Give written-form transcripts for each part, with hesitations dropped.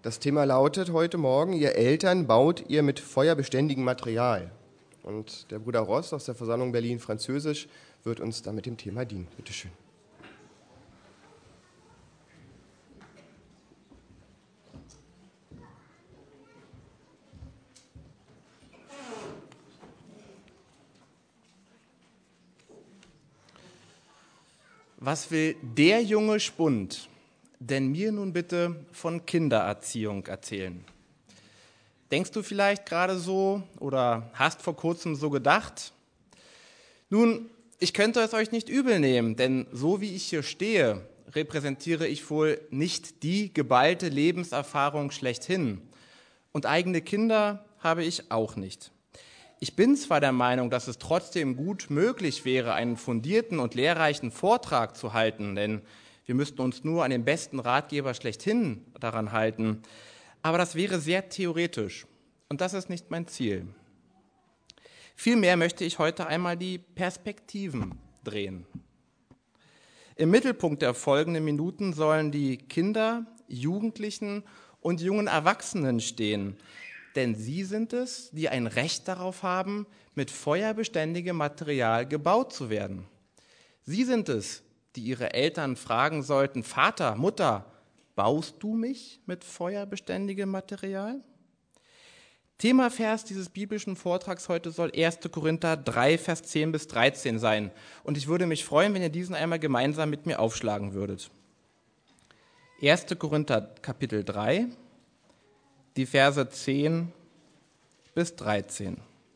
Das Thema lautet heute Morgen, ihr Eltern baut ihr mit feuerbeständigem Material. Und der Bruder Ross aus der Versammlung Berlin-Französisch wird uns da mit dem Thema dienen. Bitte schön. Was will der junge Spund denn mir nun bitte von Kindererziehung erzählen? Denkst du vielleicht gerade so oder hast vor kurzem so gedacht? Nun, ich könnte es euch nicht übel nehmen, denn so wie ich hier stehe, repräsentiere ich wohl nicht die geballte Lebenserfahrung schlechthin. Und eigene Kinder habe ich auch nicht. Ich bin zwar der Meinung, dass es trotzdem gut möglich wäre, einen fundierten und lehrreichen Vortrag zu halten, denn wir müssten uns nur an den besten Ratgeber schlechthin daran halten, aber das wäre sehr theoretisch und das ist nicht mein Ziel. Vielmehr möchte ich heute einmal die Perspektiven drehen. Im Mittelpunkt der folgenden Minuten sollen die Kinder, Jugendlichen und jungen Erwachsenen stehen, denn sie sind es, die ein Recht darauf haben, mit feuerbeständigem Material gebaut zu werden. Sie sind es, die ihre Eltern fragen sollten: Vater, Mutter, baust du mich mit feuerbeständigem Material? Themavers dieses biblischen Vortrags heute soll 1. Korinther 3, Vers 10 bis 13 sein. Und ich würde mich freuen, wenn ihr diesen einmal gemeinsam mit mir aufschlagen würdet. 1. Korinther Kapitel 3, die Verse 10 bis 13.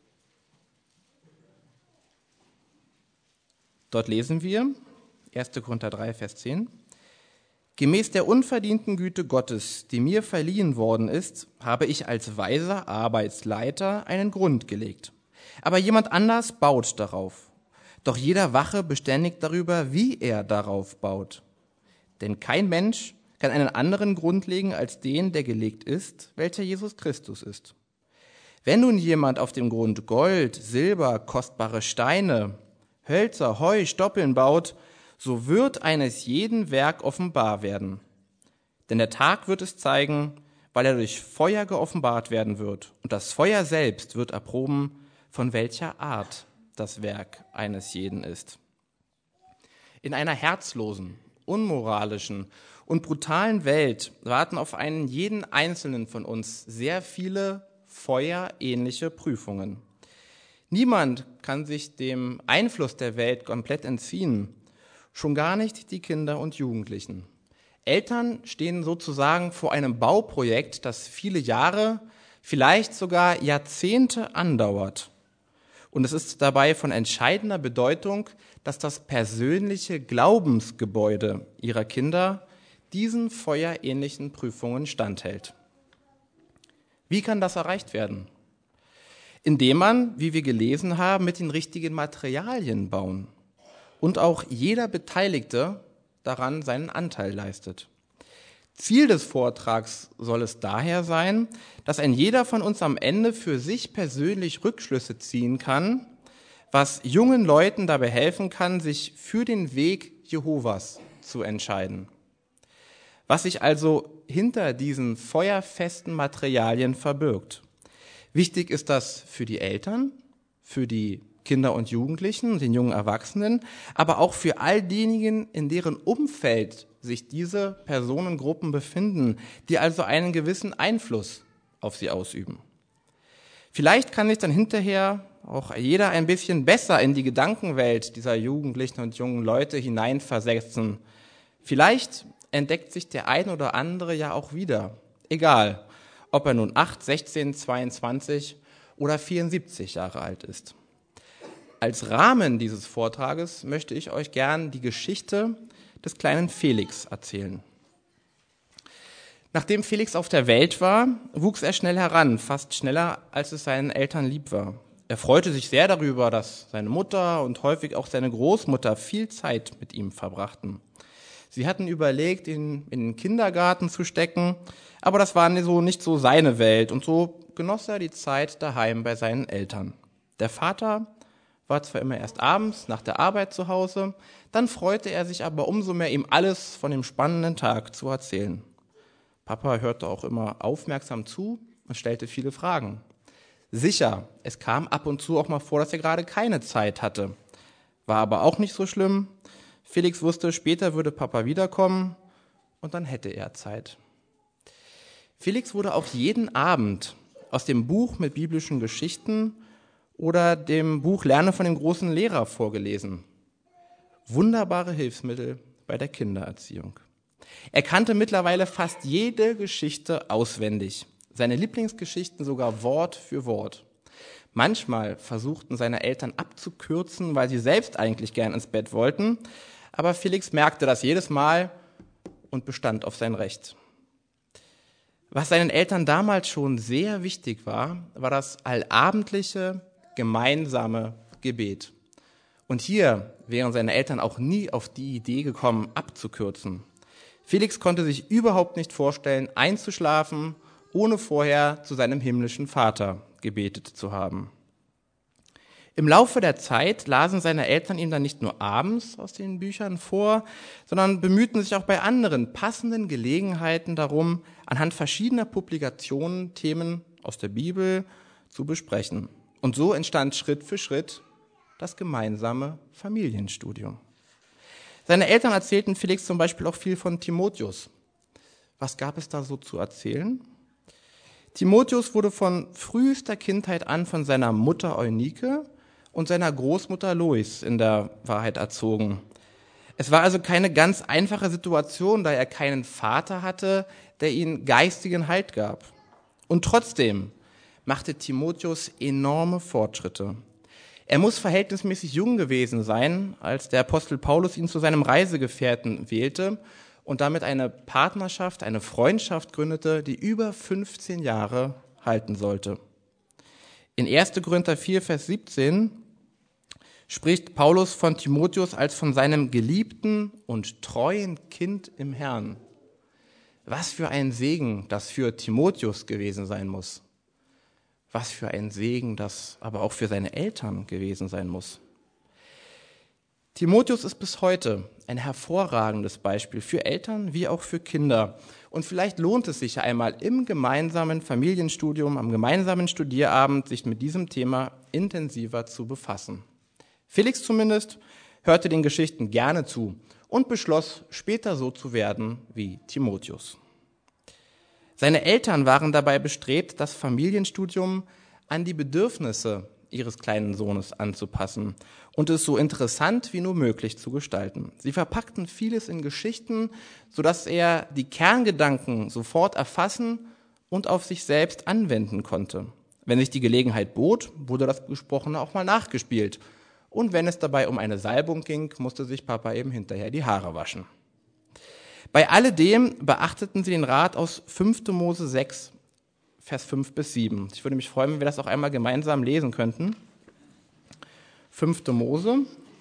Dort lesen wir, 1. Korinther 3, Vers 10. Gemäß der unverdienten Güte Gottes, die mir verliehen worden ist, habe ich als weiser Arbeitsleiter einen Grund gelegt. Aber jemand anders baut darauf. Doch jeder wache beständig darüber, wie er darauf baut. Denn kein Mensch kann einen anderen Grund legen als den, der gelegt ist, welcher Jesus Christus ist. Wenn nun jemand auf dem Grund Gold, Silber, kostbare Steine, Hölzer, Heu, Stoppeln baut, so wird eines jeden Werk offenbar werden. Denn der Tag wird es zeigen, weil er durch Feuer geoffenbart werden wird. Und das Feuer selbst wird erproben, von welcher Art das Werk eines jeden ist. In einer herzlosen, unmoralischen und brutalen Welt warten auf einen jeden Einzelnen von uns sehr viele feuerähnliche Prüfungen. Niemand kann sich dem Einfluss der Welt komplett entziehen, schon gar nicht die Kinder und Jugendlichen. Eltern stehen sozusagen vor einem Bauprojekt, das viele Jahre, vielleicht sogar Jahrzehnte andauert. Und es ist dabei von entscheidender Bedeutung, dass das persönliche Glaubensgebäude ihrer Kinder diesen feuerähnlichen Prüfungen standhält. Wie kann das erreicht werden? Indem man, wie wir gelesen haben, mit den richtigen Materialien bauen und auch jeder Beteiligte daran seinen Anteil leistet. Ziel des Vortrags soll es daher sein, dass ein jeder von uns am Ende für sich persönlich Rückschlüsse ziehen kann, was jungen Leuten dabei helfen kann, sich für den Weg Jehovas zu entscheiden. Was sich also hinter diesen feuerfesten Materialien verbirgt. Wichtig ist das für die Eltern, für die Kinder und Jugendlichen, den jungen Erwachsenen, aber auch für all diejenigen, in deren Umfeld sich diese Personengruppen befinden, die also einen gewissen Einfluss auf sie ausüben. Vielleicht kann sich dann hinterher auch jeder ein bisschen besser in die Gedankenwelt dieser Jugendlichen und jungen Leute hineinversetzen. Vielleicht entdeckt sich der ein oder andere ja auch wieder, egal, ob er nun 8, 16, 22 oder 74 Jahre alt ist. Als Rahmen dieses Vortrages möchte ich euch gern die Geschichte des kleinen Felix erzählen. Nachdem Felix auf der Welt war, wuchs er schnell heran, fast schneller, als es seinen Eltern lieb war. Er freute sich sehr darüber, dass seine Mutter und häufig auch seine Großmutter viel Zeit mit ihm verbrachten. Sie hatten überlegt, ihn in den Kindergarten zu stecken, aber das war nicht so seine Welt und so genoss er die Zeit daheim bei seinen Eltern. Der Vater war zwar immer erst abends nach der Arbeit zu Hause, dann freute er sich aber umso mehr, ihm alles von dem spannenden Tag zu erzählen. Papa hörte auch immer aufmerksam zu und stellte viele Fragen. Sicher, es kam ab und zu auch mal vor, dass er gerade keine Zeit hatte. War aber auch nicht so schlimm. Felix wusste, später würde Papa wiederkommen und dann hätte er Zeit. Felix wurde auch jeden Abend aus dem Buch mit biblischen Geschichten oder dem Buch Lerne von dem großen Lehrer vorgelesen. Wunderbare Hilfsmittel bei der Kindererziehung. Er kannte mittlerweile fast jede Geschichte auswendig, seine Lieblingsgeschichten sogar Wort für Wort. Manchmal versuchten seine Eltern abzukürzen, weil sie selbst eigentlich gern ins Bett wollten, aber Felix merkte das jedes Mal und bestand auf sein Recht. Was seinen Eltern damals schon sehr wichtig war, war das allabendliche, gemeinsame Gebet. Und hier wären seine Eltern auch nie auf die Idee gekommen, abzukürzen. Felix konnte sich überhaupt nicht vorstellen, einzuschlafen, ohne vorher zu seinem himmlischen Vater gebetet zu haben. Im Laufe der Zeit lasen seine Eltern ihm dann nicht nur abends aus den Büchern vor, sondern bemühten sich auch bei anderen passenden Gelegenheiten darum, anhand verschiedener Publikationen Themen aus der Bibel zu besprechen. Und so entstand Schritt für Schritt das gemeinsame Familienstudium. Seine Eltern erzählten Felix zum Beispiel auch viel von Timotheus. Was gab es da so zu erzählen? Timotheus wurde von frühester Kindheit an von seiner Mutter Eunike und seiner Großmutter Lois in der Wahrheit erzogen. Es war also keine ganz einfache Situation, da er keinen Vater hatte, der ihm geistigen Halt gab. Und trotzdem machte Timotheus enorme Fortschritte. Er muss verhältnismäßig jung gewesen sein, als der Apostel Paulus ihn zu seinem Reisegefährten wählte und damit eine Partnerschaft, eine Freundschaft gründete, die über 15 Jahre halten sollte. In 1. Korinther 4, Vers 17 spricht Paulus von Timotheus als von seinem geliebten und treuen Kind im Herrn. Was für ein Segen das für Timotheus gewesen sein muss. Was für ein Segen das aber auch für seine Eltern gewesen sein muss. Timotheus ist bis heute ein hervorragendes Beispiel für Eltern wie auch für Kinder. Und vielleicht lohnt es sich ja einmal im gemeinsamen Familienstudium, am gemeinsamen Studierabend, sich mit diesem Thema intensiver zu befassen. Felix zumindest hörte den Geschichten gerne zu und beschloss, später so zu werden wie Timotheus. Seine Eltern waren dabei bestrebt, das Familienstudium an die Bedürfnisse ihres kleinen Sohnes anzupassen und es so interessant wie nur möglich zu gestalten. Sie verpackten vieles in Geschichten, sodass er die Kerngedanken sofort erfassen und auf sich selbst anwenden konnte. Wenn sich die Gelegenheit bot, wurde das Gesprochene auch mal nachgespielt. Und wenn es dabei um eine Salbung ging, musste sich Papa eben hinterher die Haare waschen. Bei alledem beachteten sie den Rat aus 5. Mose 6, Vers 5 bis 7. Ich würde mich freuen, wenn wir das auch einmal gemeinsam lesen könnten. 5. Mose.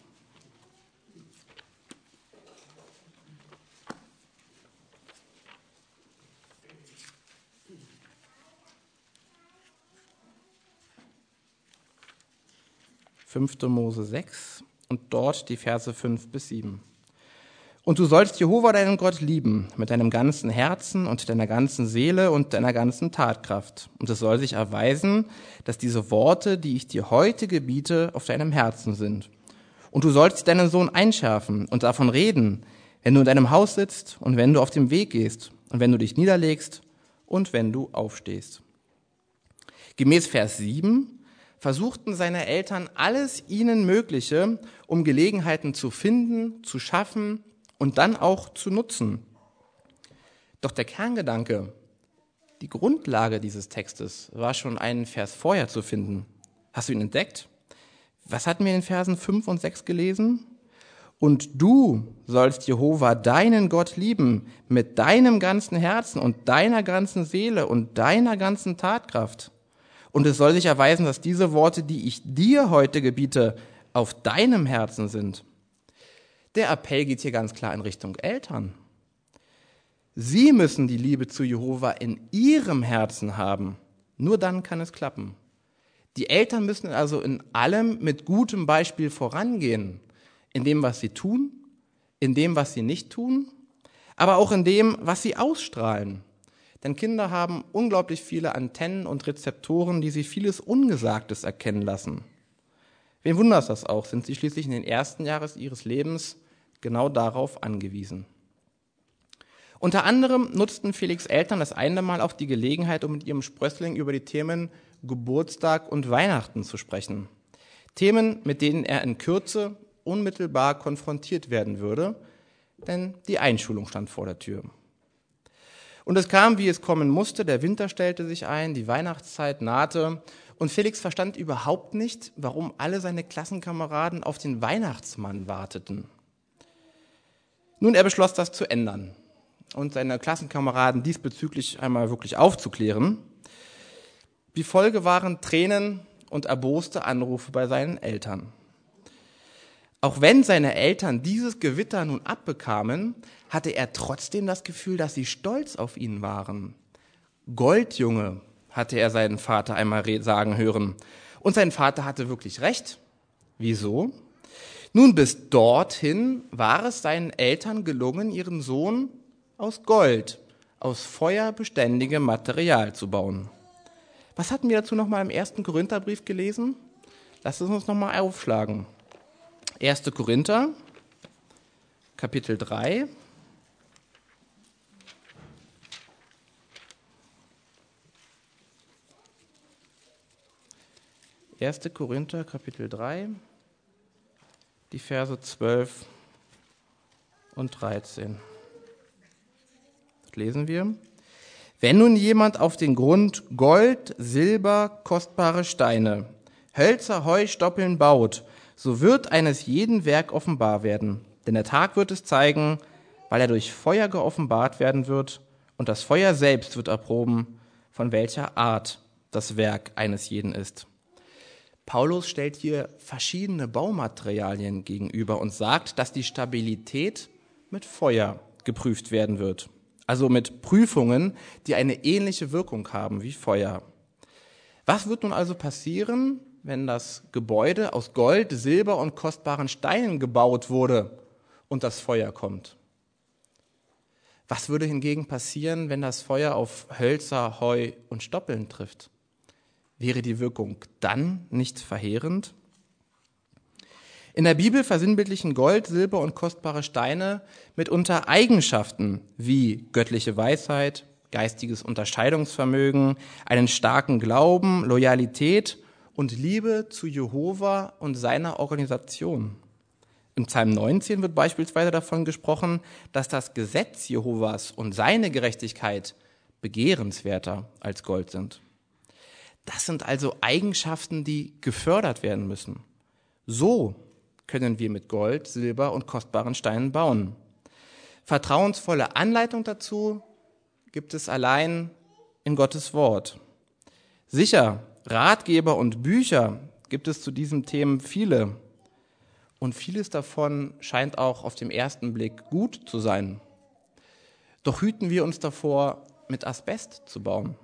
Mose 6 und dort die Verse 5 bis 7. Und du sollst Jehova deinen Gott lieben mit deinem ganzen Herzen und deiner ganzen Seele und deiner ganzen Tatkraft. Und es soll sich erweisen, dass diese Worte, die ich dir heute gebiete, auf deinem Herzen sind. Und du sollst deinen Sohn einschärfen und davon reden, wenn du in deinem Haus sitzt und wenn du auf dem Weg gehst und wenn du dich niederlegst und wenn du aufstehst. Gemäß Vers 7 versuchten seine Eltern alles ihnen Mögliche, um Gelegenheiten zu finden, zu schaffen und dann auch zu nutzen. Doch der Kerngedanke, die Grundlage dieses Textes, war schon einen Vers vorher zu finden. Hast du ihn entdeckt? Was hatten wir in den Versen 5 und 6 gelesen? Und du sollst Jehova, deinen Gott, lieben mit deinem ganzen Herzen und deiner ganzen Seele und deiner ganzen Tatkraft. Und es soll sich erweisen, dass diese Worte, die ich dir heute gebiete, auf deinem Herzen sind. Der Appell geht hier ganz klar in Richtung Eltern. Sie müssen die Liebe zu Jehova in ihrem Herzen haben. Nur dann kann es klappen. Die Eltern müssen also in allem mit gutem Beispiel vorangehen. In dem, was sie tun, in dem, was sie nicht tun, aber auch in dem, was sie ausstrahlen. Denn Kinder haben unglaublich viele Antennen und Rezeptoren, die sie vieles Ungesagtes erkennen lassen. Wen wundert das auch? Sind sie schließlich in den ersten Jahren ihres Lebens genau darauf angewiesen. Unter anderem nutzten Felix' Eltern das eine Mal auch die Gelegenheit, um mit ihrem Sprössling über die Themen Geburtstag und Weihnachten zu sprechen. Themen, mit denen er in Kürze unmittelbar konfrontiert werden würde, denn die Einschulung stand vor der Tür. Und es kam, wie es kommen musste, der Winter stellte sich ein, die Weihnachtszeit nahte und Felix verstand überhaupt nicht, warum alle seine Klassenkameraden auf den Weihnachtsmann warteten. Nun, er beschloss, das zu ändern und seine Klassenkameraden diesbezüglich einmal wirklich aufzuklären. Die Folge waren Tränen und erboste Anrufe bei seinen Eltern. Auch wenn seine Eltern dieses Gewitter nun abbekamen, hatte er trotzdem das Gefühl, dass sie stolz auf ihn waren. Goldjunge, hatte er seinen Vater einmal sagen hören. Und sein Vater hatte wirklich recht. Wieso? Nun, bis dorthin war es seinen Eltern gelungen, ihren Sohn aus Gold, aus feuerbeständigem Material zu bauen. Was hatten wir dazu nochmal im 1. Korintherbrief gelesen? Lasst es uns nochmal aufschlagen. 1. Korinther, Kapitel 3. Korinther, Kapitel 3, die Verse 12 und 13. Das lesen wir. Wenn nun jemand auf den Grund Gold, Silber, kostbare Steine, Hölzer, Heu, Stoppeln baut, so wird eines jeden Werk offenbar werden. Denn der Tag wird es zeigen, weil er durch Feuer geoffenbart werden wird, und das Feuer selbst wird erproben, von welcher Art das Werk eines jeden ist. Paulus stellt hier verschiedene Baumaterialien gegenüber und sagt, dass die Stabilität mit Feuer geprüft werden wird. Also mit Prüfungen, die eine ähnliche Wirkung haben wie Feuer. Was wird nun also passieren, wenn das Gebäude aus Gold, Silber und kostbaren Steinen gebaut wurde und das Feuer kommt? Was würde hingegen passieren, wenn das Feuer auf Hölzer, Heu und Stoppeln trifft? Wäre die Wirkung dann nicht verheerend? In der Bibel versinnbildlichen Gold, Silber und kostbare Steine mitunter Eigenschaften wie göttliche Weisheit, geistiges Unterscheidungsvermögen, einen starken Glauben, Loyalität und Liebe zu Jehova und seiner Organisation. Im Psalm 19 wird beispielsweise davon gesprochen, dass das Gesetz Jehovas und seine Gerechtigkeit begehrenswerter als Gold sind. Das sind also Eigenschaften, die gefördert werden müssen. So können wir mit Gold, Silber und kostbaren Steinen bauen. Vertrauensvolle Anleitung dazu gibt es allein in Gottes Wort. Sicher, Ratgeber und Bücher gibt es zu diesen Themen viele. Und vieles davon scheint auch auf den ersten Blick gut zu sein. Doch hüten wir uns davor, mit Asbest zu bauen.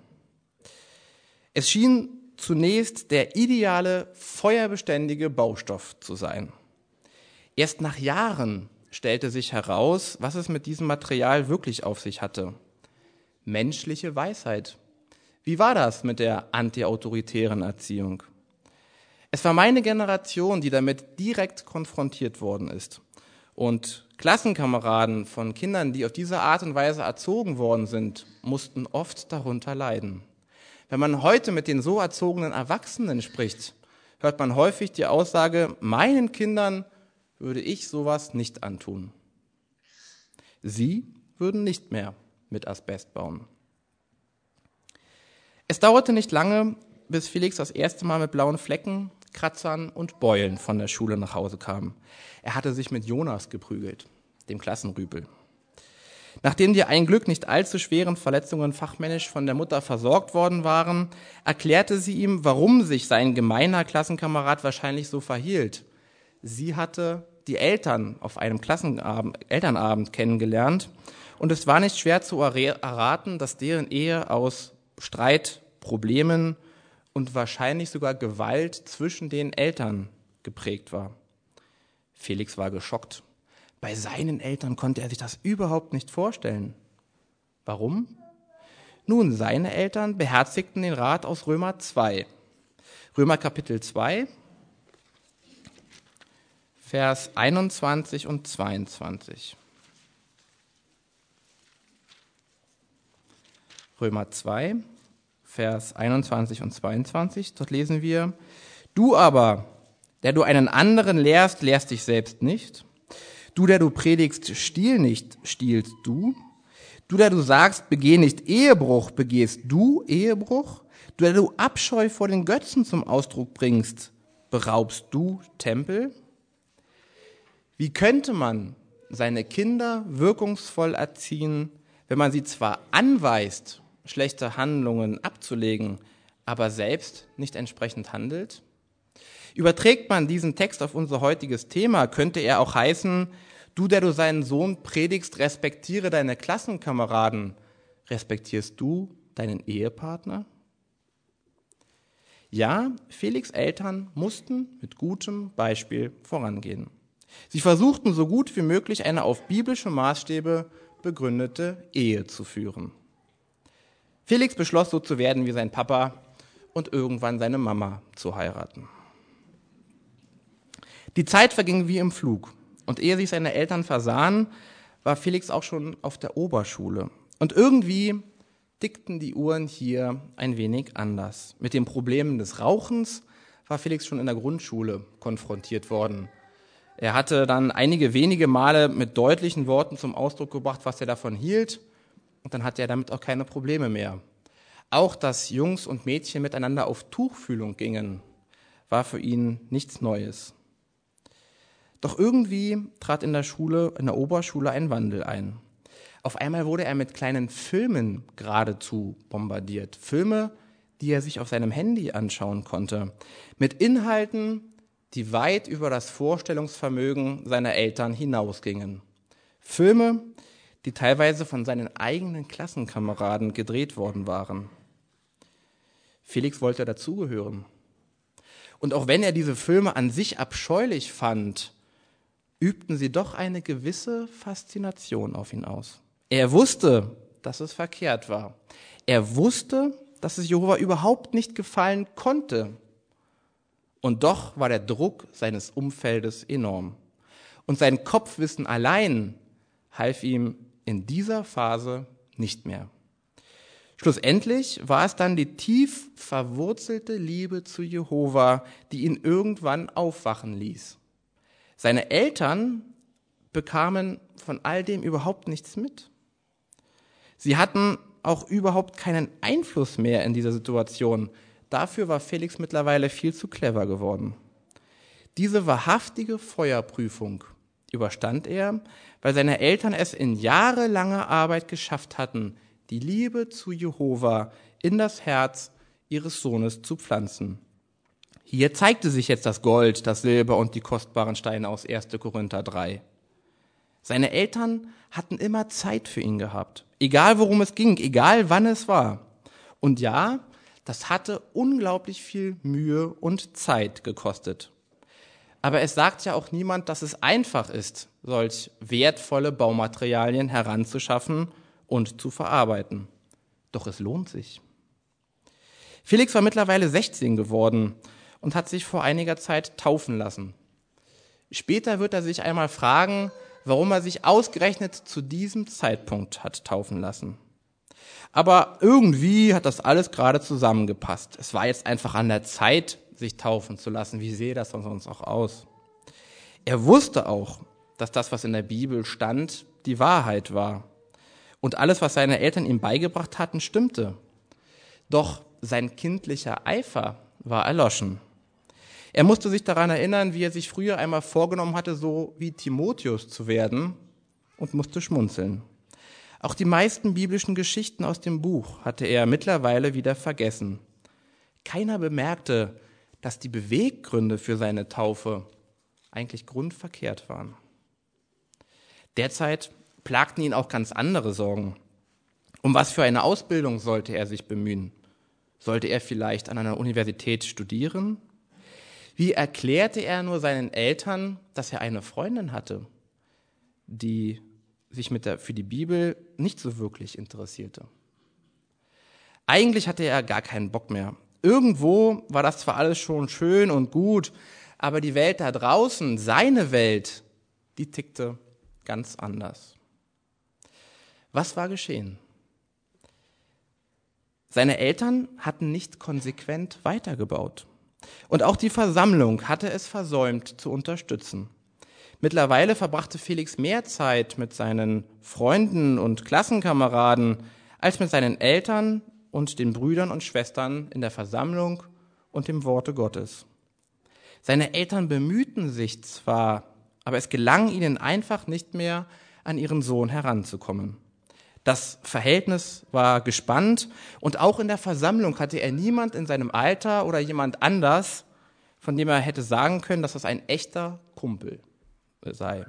Es schien zunächst der ideale, feuerbeständige Baustoff zu sein. Erst nach Jahren stellte sich heraus, was es mit diesem Material wirklich auf sich hatte. Menschliche Weisheit. Wie war das mit der antiautoritären Erziehung? Es war meine Generation, die damit direkt konfrontiert worden ist. Und Klassenkameraden von Kindern, die auf diese Art und Weise erzogen worden sind, mussten oft darunter leiden. Wenn man heute mit den so erzogenen Erwachsenen spricht, hört man häufig die Aussage, meinen Kindern würde ich sowas nicht antun. Sie würden nicht mehr mit Asbest bauen. Es dauerte nicht lange, bis Felix das erste Mal mit blauen Flecken, Kratzern und Beulen von der Schule nach Hause kam. Er hatte sich mit Jonas geprügelt, dem Klassenrüpel. Nachdem die ein Glück nicht allzu schweren Verletzungen fachmännisch von der Mutter versorgt worden waren, erklärte sie ihm, warum sich sein gemeiner Klassenkamerad wahrscheinlich so verhielt. Sie hatte die Eltern auf einem Elternabend kennengelernt und es war nicht schwer zu erraten, dass deren Ehe aus Streit, Problemen und wahrscheinlich sogar Gewalt zwischen den Eltern geprägt war. Felix war geschockt. Bei seinen Eltern konnte er sich das überhaupt nicht vorstellen. Warum? Nun, seine Eltern beherzigten den Rat aus Römer 2. Römer Kapitel 2, Vers 21 und 22. Römer 2, Vers 21 und 22, dort lesen wir: Du aber, der du einen anderen lehrst, lehrst dich selbst nicht. Du, der du predigst, stiehl nicht, stiehlst du. Du, der du sagst, begeh nicht Ehebruch, begehst du Ehebruch. Du, der du Abscheu vor den Götzen zum Ausdruck bringst, beraubst du Tempel. Wie könnte man seine Kinder wirkungsvoll erziehen, wenn man sie zwar anweist, schlechte Handlungen abzulegen, aber selbst nicht entsprechend handelt? Überträgt man diesen Text auf unser heutiges Thema, könnte er auch heißen: Du, der du seinen Sohn predigst, respektiere deine Klassenkameraden. Respektierst du deinen Ehepartner? Ja, Felix' Eltern mussten mit gutem Beispiel vorangehen. Sie versuchten so gut wie möglich eine auf biblische Maßstäbe begründete Ehe zu führen. Felix beschloss, so zu werden wie sein Papa und irgendwann seine Mama zu heiraten. Die Zeit verging wie im Flug, und ehe sich seine Eltern versahen, war Felix auch schon auf der Oberschule. Und irgendwie tickten die Uhren hier ein wenig anders. Mit den Problemen des Rauchens war Felix schon in der Grundschule konfrontiert worden. Er hatte dann einige wenige Male mit deutlichen Worten zum Ausdruck gebracht, was er davon hielt, und dann hatte er damit auch keine Probleme mehr. Auch, dass Jungs und Mädchen miteinander auf Tuchfühlung gingen, war für ihn nichts Neues. Doch irgendwie trat in der Oberschule ein Wandel ein. Auf einmal wurde er mit kleinen Filmen geradezu bombardiert. Filme, die er sich auf seinem Handy anschauen konnte. Mit Inhalten, die weit über das Vorstellungsvermögen seiner Eltern hinausgingen. Filme, die teilweise von seinen eigenen Klassenkameraden gedreht worden waren. Felix wollte dazugehören. Und auch wenn er diese Filme an sich abscheulich fand, übten sie doch eine gewisse Faszination auf ihn aus. Er wusste, dass es verkehrt war. Er wusste, dass es Jehova überhaupt nicht gefallen konnte. Und doch war der Druck seines Umfeldes enorm. Und sein Kopfwissen allein half ihm in dieser Phase nicht mehr. Schlussendlich war es dann die tief verwurzelte Liebe zu Jehova, die ihn irgendwann aufwachen ließ. Seine Eltern bekamen von all dem überhaupt nichts mit. Sie hatten auch überhaupt keinen Einfluss mehr in dieser Situation. Dafür war Felix mittlerweile viel zu clever geworden. Diese wahrhaftige Feuerprüfung überstand er, weil seine Eltern es in jahrelanger Arbeit geschafft hatten, die Liebe zu Jehova in das Herz ihres Sohnes zu pflanzen. Hier zeigte sich jetzt das Gold, das Silber und die kostbaren Steine aus 1. Korinther 3. Seine Eltern hatten immer Zeit für ihn gehabt, egal worum es ging, egal wann es war. Und ja, das hatte unglaublich viel Mühe und Zeit gekostet. Aber es sagt ja auch niemand, dass es einfach ist, solch wertvolle Baumaterialien heranzuschaffen und zu verarbeiten. Doch es lohnt sich. Felix war mittlerweile 16 geworden und hat sich vor einiger Zeit taufen lassen. Später wird er sich einmal fragen, warum er sich ausgerechnet zu diesem Zeitpunkt hat taufen lassen. Aber irgendwie hat das alles gerade zusammengepasst. Es war jetzt einfach an der Zeit, sich taufen zu lassen. Wie sehe das sonst auch aus? Er wusste auch, dass das, was in der Bibel stand, die Wahrheit war. Und alles, was seine Eltern ihm beigebracht hatten, stimmte. Doch sein kindlicher Eifer war erloschen. Er musste sich daran erinnern, wie er sich früher einmal vorgenommen hatte, so wie Timotheus zu werden, und musste schmunzeln. Auch die meisten biblischen Geschichten aus dem Buch hatte er mittlerweile wieder vergessen. Keiner bemerkte, dass die Beweggründe für seine Taufe eigentlich grundverkehrt waren. Derzeit plagten ihn auch ganz andere Sorgen. Um was für eine Ausbildung sollte er sich bemühen? Sollte er vielleicht an einer Universität studieren? Wie erklärte er nur seinen Eltern, dass er eine Freundin hatte, die sich für die Bibel nicht so wirklich interessierte? Eigentlich hatte er gar keinen Bock mehr. Irgendwo war das zwar alles schon schön und gut, aber die Welt da draußen, seine Welt, die tickte ganz anders. Was war geschehen? Seine Eltern hatten nicht konsequent weitergebaut. Und auch die Versammlung hatte es versäumt, zu unterstützen. Mittlerweile verbrachte Felix mehr Zeit mit seinen Freunden und Klassenkameraden als mit seinen Eltern und den Brüdern und Schwestern in der Versammlung und dem Worte Gottes. Seine Eltern bemühten sich zwar, aber es gelang ihnen einfach nicht mehr, an ihren Sohn heranzukommen. Das Verhältnis war gespannt und auch in der Versammlung hatte er niemand in seinem Alter oder jemand anders, von dem er hätte sagen können, dass das ein echter Kumpel sei.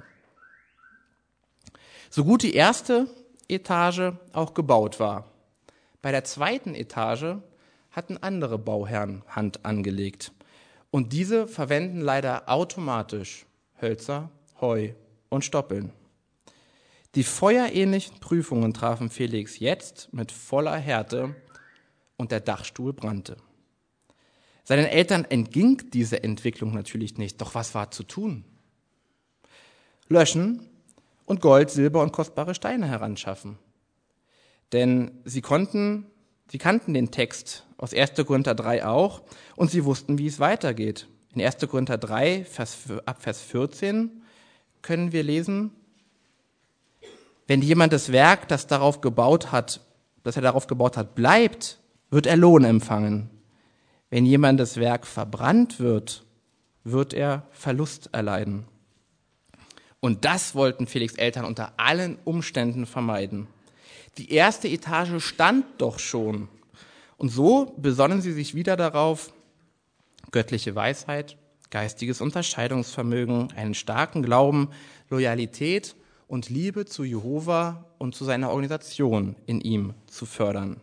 So gut die erste Etage auch gebaut war. Bei der zweiten Etage hatten andere Bauherren Hand angelegt. Und diese verwenden leider automatisch Hölzer, Heu und Stoppeln. Die feuerähnlichen Prüfungen trafen Felix jetzt mit voller Härte und der Dachstuhl brannte. Seinen Eltern entging diese Entwicklung natürlich nicht, doch was war zu tun? Löschen und Gold, Silber und kostbare Steine heranschaffen. Denn sie kannten den Text aus 1. Korinther 3 auch und sie wussten, wie es weitergeht. In 1. Korinther 3, ab Vers 14 können wir lesen: Wenn jemand das Werk, das er darauf gebaut hat, bleibt, wird er Lohn empfangen. Wenn jemand das Werk verbrannt wird, wird er Verlust erleiden. Und das wollten Felix' Eltern unter allen Umständen vermeiden. Die erste Etage stand doch schon. Und so besonnen sie sich wieder darauf, göttliche Weisheit, geistiges Unterscheidungsvermögen, einen starken Glauben, Loyalität und Liebe zu Jehova und zu seiner Organisation in ihm zu fördern.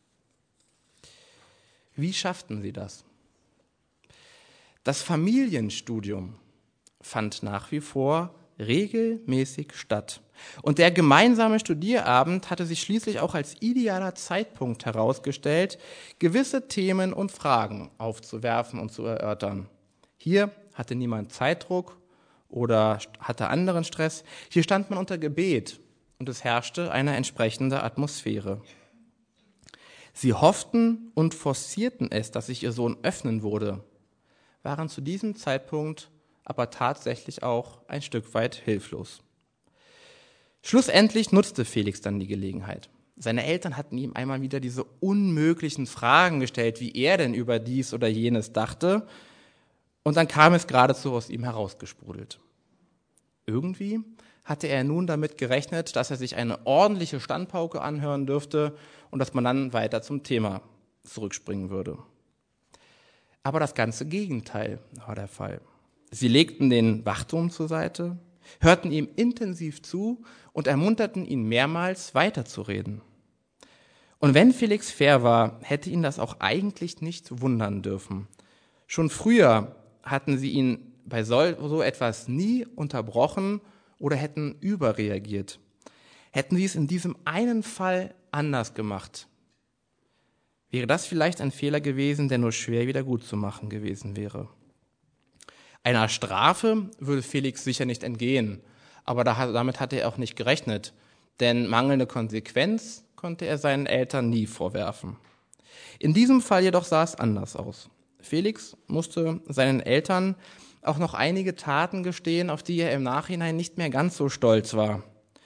Wie schafften sie das? Das Familienstudium fand nach wie vor regelmäßig statt. Und der gemeinsame Studierabend hatte sich schließlich auch als idealer Zeitpunkt herausgestellt, gewisse Themen und Fragen aufzuwerfen und zu erörtern. Hier hatte niemand Zeitdruck oder hatte anderen Stress. Hier stand man unter Gebet und es herrschte eine entsprechende Atmosphäre. Sie hofften und forcierten es, dass sich ihr Sohn öffnen würde, waren zu diesem Zeitpunkt aber tatsächlich auch ein Stück weit hilflos. Schlussendlich nutzte Felix dann die Gelegenheit. Seine Eltern hatten ihm einmal wieder diese unmöglichen Fragen gestellt, wie er denn über dies oder jenes dachte, und dann kam es geradezu aus ihm herausgesprudelt. Irgendwie hatte er nun damit gerechnet, dass er sich eine ordentliche Standpauke anhören dürfte und dass man dann weiter zum Thema zurückspringen würde. Aber das ganze Gegenteil war der Fall. Sie legten den Wachturm zur Seite, hörten ihm intensiv zu und ermunterten ihn mehrmals weiterzureden. Und wenn Felix fair war, hätte ihn das auch eigentlich nicht wundern dürfen. Schon früher hatten sie ihn bei so etwas nie unterbrochen oder hätten überreagiert. Hätten sie es in diesem einen Fall anders gemacht, wäre das vielleicht ein Fehler gewesen, der nur schwer wieder gut zu machen gewesen wäre. Einer Strafe würde Felix sicher nicht entgehen, aber damit hatte er auch nicht gerechnet, denn mangelnde Konsequenz konnte er seinen Eltern nie vorwerfen. In diesem Fall jedoch sah es anders aus. Felix musste seinen Eltern auch noch einige Taten gestehen, auf die er im Nachhinein nicht mehr ganz so stolz war.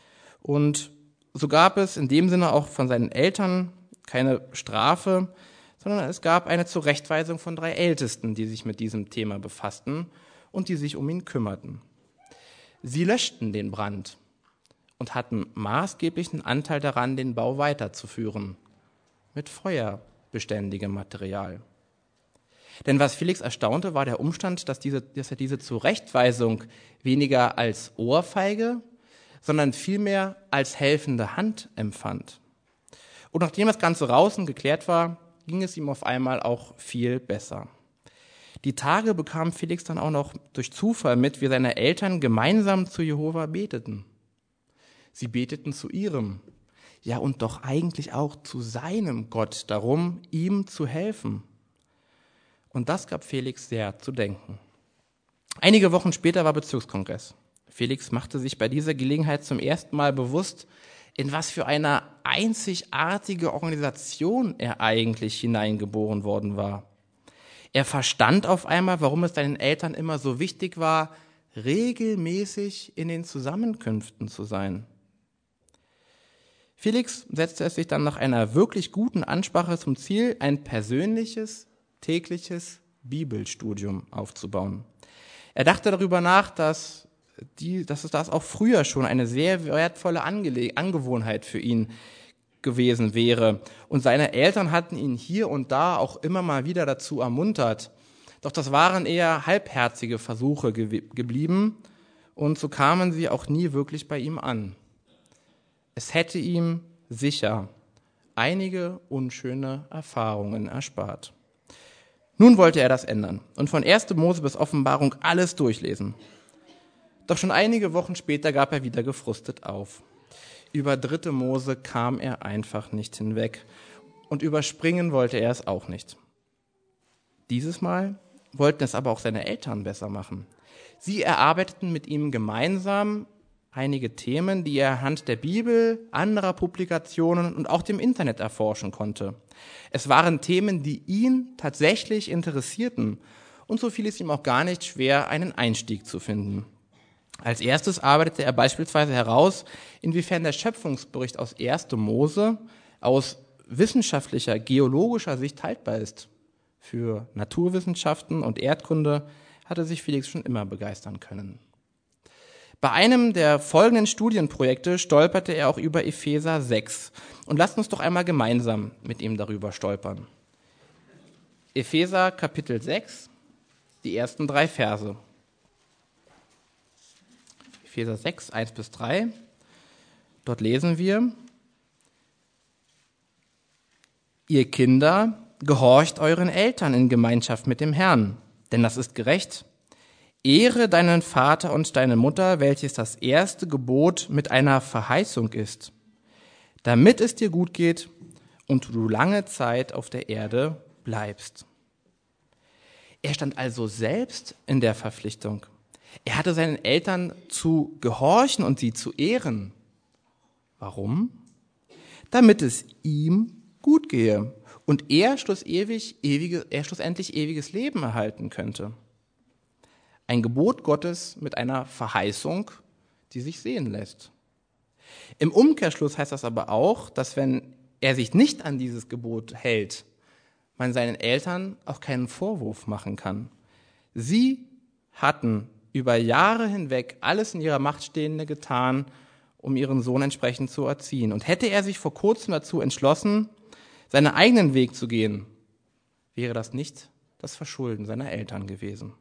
Und so gab es in dem Sinne auch von seinen Eltern keine Strafe, sondern es gab eine Zurechtweisung von 3 Ältesten, die sich mit diesem Thema befassten und die sich um ihn kümmerten. Sie löschten den Brand und hatten maßgeblichen Anteil daran, den Bau weiterzuführen, mit feuerbeständigem Material. Denn was Felix erstaunte, war der Umstand, dass er diese Zurechtweisung weniger als Ohrfeige, sondern vielmehr als helfende Hand empfand. Und nachdem das Ganze draußen geklärt war, ging es ihm auf einmal auch viel besser. Die Tage bekam Felix dann auch noch durch Zufall mit, wie seine Eltern gemeinsam zu Jehova beteten. Sie beteten zu ihrem ja und doch eigentlich auch zu seinem Gott darum, ihm zu helfen. Und das gab Felix sehr zu denken. Einige Wochen später war Bezirkskongress. Felix machte sich bei dieser Gelegenheit zum ersten Mal bewusst, in was für eine einzigartige Organisation er eigentlich hineingeboren worden war. Er verstand auf einmal, warum es seinen Eltern immer so wichtig war, regelmäßig in den Zusammenkünften zu sein. Felix setzte es sich dann nach einer wirklich guten Ansprache zum Ziel, ein persönliches, tägliches Bibelstudium aufzubauen. Er dachte darüber nach, dass das auch früher schon eine sehr wertvolle Angewohnheit für ihn gewesen wäre. Und seine Eltern hatten ihn hier und da auch immer mal wieder dazu ermuntert. Doch das waren eher halbherzige Versuche geblieben und so kamen sie auch nie wirklich bei ihm an. Es hätte ihm sicher einige unschöne Erfahrungen erspart. Nun wollte er das ändern und von 1. Mose bis Offenbarung alles durchlesen. Doch schon einige Wochen später gab er wieder gefrustet auf. Über 3. Mose kam er einfach nicht hinweg und überspringen wollte er es auch nicht. Dieses Mal wollten es aber auch seine Eltern besser machen. Sie erarbeiteten mit ihm gemeinsam einige Themen, die er anhand der Bibel, anderer Publikationen und auch dem Internet erforschen konnte. Es waren Themen, die ihn tatsächlich interessierten und so fiel es ihm auch gar nicht schwer, einen Einstieg zu finden. Als erstes arbeitete er beispielsweise heraus, inwiefern der Schöpfungsbericht aus 1. Mose aus wissenschaftlicher, geologischer Sicht haltbar ist. Für Naturwissenschaften und Erdkunde hatte sich Felix schon immer begeistern können. Bei einem der folgenden Studienprojekte stolperte er auch über Epheser 6. Und lasst uns doch einmal gemeinsam mit ihm darüber stolpern. Epheser Kapitel 6, die ersten 3 Verse. Epheser 6, 1 bis 3. Dort lesen wir: Ihr Kinder, gehorcht euren Eltern in Gemeinschaft mit dem Herrn, denn das ist gerecht. Ehre deinen Vater und deine Mutter, welches das erste Gebot mit einer Verheißung ist, damit es dir gut geht und du lange Zeit auf der Erde bleibst. Er stand also selbst in der Verpflichtung. Er hatte seinen Eltern zu gehorchen und sie zu ehren. Warum? Damit es ihm gut gehe und er schlussendlich ewiges Leben erhalten könnte. Ein Gebot Gottes mit einer Verheißung, die sich sehen lässt. Im Umkehrschluss heißt das aber auch, dass wenn er sich nicht an dieses Gebot hält, man seinen Eltern auch keinen Vorwurf machen kann. Sie hatten über Jahre hinweg alles in ihrer Macht Stehende getan, um ihren Sohn entsprechend zu erziehen. Und hätte er sich vor kurzem dazu entschlossen, seinen eigenen Weg zu gehen, wäre das nicht das Verschulden seiner Eltern gewesen.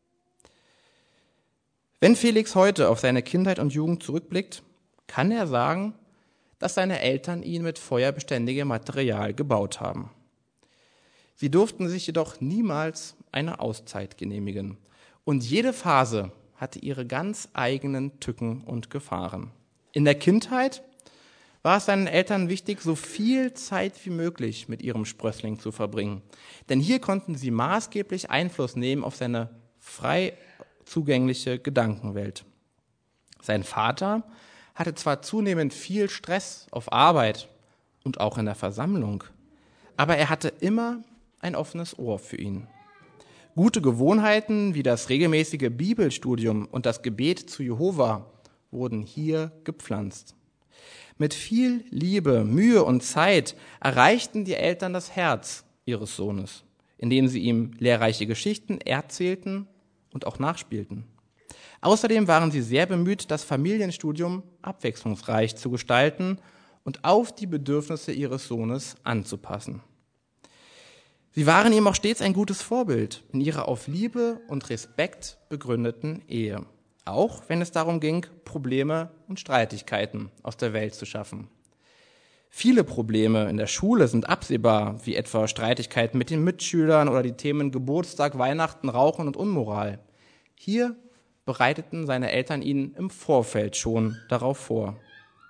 Wenn Felix heute auf seine Kindheit und Jugend zurückblickt, kann er sagen, dass seine Eltern ihn mit feuerbeständigem Material gebaut haben. Sie durften sich jedoch niemals eine Auszeit genehmigen. Und jede Phase hatte ihre ganz eigenen Tücken und Gefahren. In der Kindheit war es seinen Eltern wichtig, so viel Zeit wie möglich mit ihrem Sprössling zu verbringen. Denn hier konnten sie maßgeblich Einfluss nehmen auf seine frei zugängliche Gedankenwelt. Sein Vater hatte zwar zunehmend viel Stress auf Arbeit und auch in der Versammlung, aber er hatte immer ein offenes Ohr für ihn. Gute Gewohnheiten wie das regelmäßige Bibelstudium und das Gebet zu Jehova wurden hier gepflanzt. Mit viel Liebe, Mühe und Zeit erreichten die Eltern das Herz ihres Sohnes, indem sie ihm lehrreiche Geschichten erzählten und auch nachspielten. Außerdem waren sie sehr bemüht, das Familienstudium abwechslungsreich zu gestalten und auf die Bedürfnisse ihres Sohnes anzupassen. Sie waren ihm auch stets ein gutes Vorbild in ihrer auf Liebe und Respekt begründeten Ehe, auch wenn es darum ging, Probleme und Streitigkeiten aus der Welt zu schaffen. Viele Probleme in der Schule sind absehbar, wie etwa Streitigkeiten mit den Mitschülern oder die Themen Geburtstag, Weihnachten, Rauchen und Unmoral. Hier bereiteten seine Eltern ihn im Vorfeld schon darauf vor.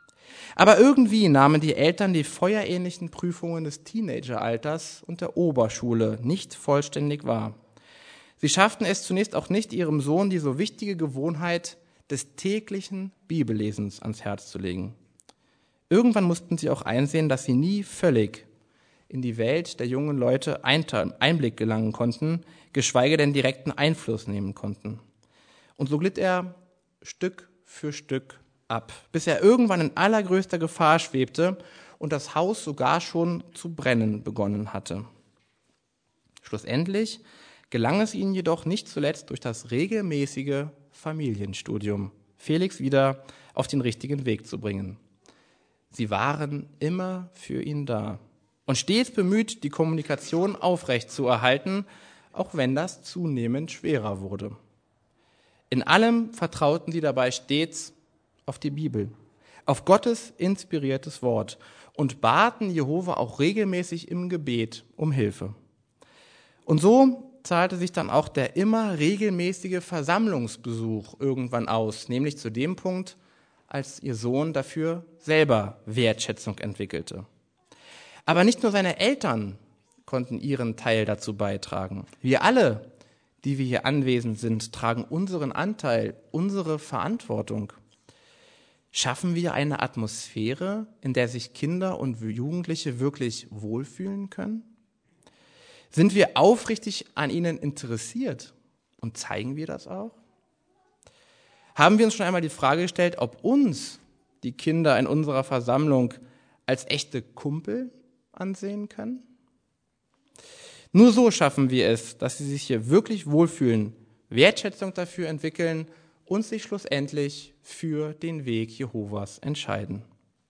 Aber irgendwie nahmen die Eltern die feuerähnlichen Prüfungen des Teenageralters und der Oberschule nicht vollständig wahr. Sie schafften es zunächst auch nicht, ihrem Sohn die so wichtige Gewohnheit des täglichen Bibellesens ans Herz zu legen. Irgendwann mussten sie auch einsehen, dass sie nie völlig in die Welt der jungen Leute Einblick gelangen konnten, geschweige denn direkten Einfluss nehmen konnten. Und so glitt er Stück für Stück ab, bis er irgendwann in allergrößter Gefahr schwebte und das Haus sogar schon zu brennen begonnen hatte. Schlussendlich gelang es ihnen jedoch nicht zuletzt durch das regelmäßige Familienstudium, Felix wieder auf den richtigen Weg zu bringen. Sie waren immer für ihn da und stets bemüht, die Kommunikation aufrechtzuerhalten, auch wenn das zunehmend schwerer wurde. In allem vertrauten sie dabei stets auf die Bibel, auf Gottes inspiriertes Wort und baten Jehova auch regelmäßig im Gebet um Hilfe. Und so zahlte sich dann auch der immer regelmäßige Versammlungsbesuch irgendwann aus, nämlich zu dem Punkt, als ihr Sohn dafür selber Wertschätzung entwickelte. Aber nicht nur seine Eltern konnten ihren Teil dazu beitragen. Wir alle, die wir hier anwesend sind, tragen unseren Anteil, unsere Verantwortung. Schaffen wir eine Atmosphäre, in der sich Kinder und Jugendliche wirklich wohlfühlen können? Sind wir aufrichtig an ihnen interessiert und zeigen wir das auch? Haben wir uns schon einmal die Frage gestellt, ob uns die Kinder in unserer Versammlung als echte Kumpel ansehen können? Nur so schaffen wir es, dass sie sich hier wirklich wohlfühlen, Wertschätzung dafür entwickeln und sich schlussendlich für den Weg Jehovas entscheiden.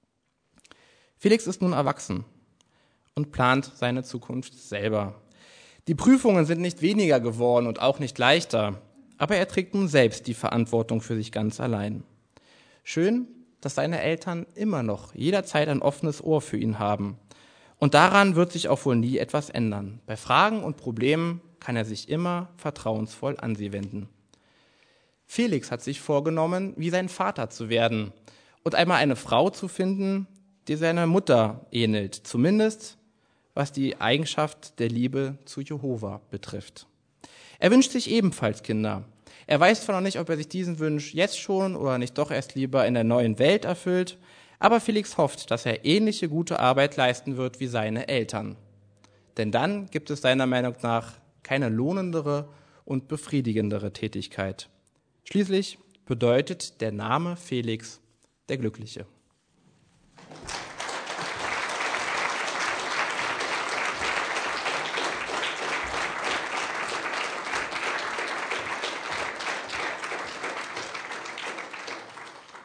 Felix ist nun erwachsen und plant seine Zukunft selber. Die Prüfungen sind nicht weniger geworden und auch nicht leichter, aber er trägt nun selbst die Verantwortung für sich ganz allein. Schön, dass seine Eltern immer noch jederzeit ein offenes Ohr für ihn haben. Und daran wird sich auch wohl nie etwas ändern. Bei Fragen und Problemen kann er sich immer vertrauensvoll an sie wenden. Felix hat sich vorgenommen, wie sein Vater zu werden und einmal eine Frau zu finden, die seiner Mutter ähnelt, zumindest was die Eigenschaft der Liebe zu Jehova betrifft. Er wünscht sich ebenfalls Kinder. Er weiß zwar noch nicht, ob er sich diesen Wunsch jetzt schon oder nicht doch erst lieber in der neuen Welt erfüllt, aber Felix hofft, dass er ähnliche gute Arbeit leisten wird wie seine Eltern. Denn dann gibt es seiner Meinung nach keine lohnendere und befriedigendere Tätigkeit. Schließlich bedeutet der Name Felix der Glückliche.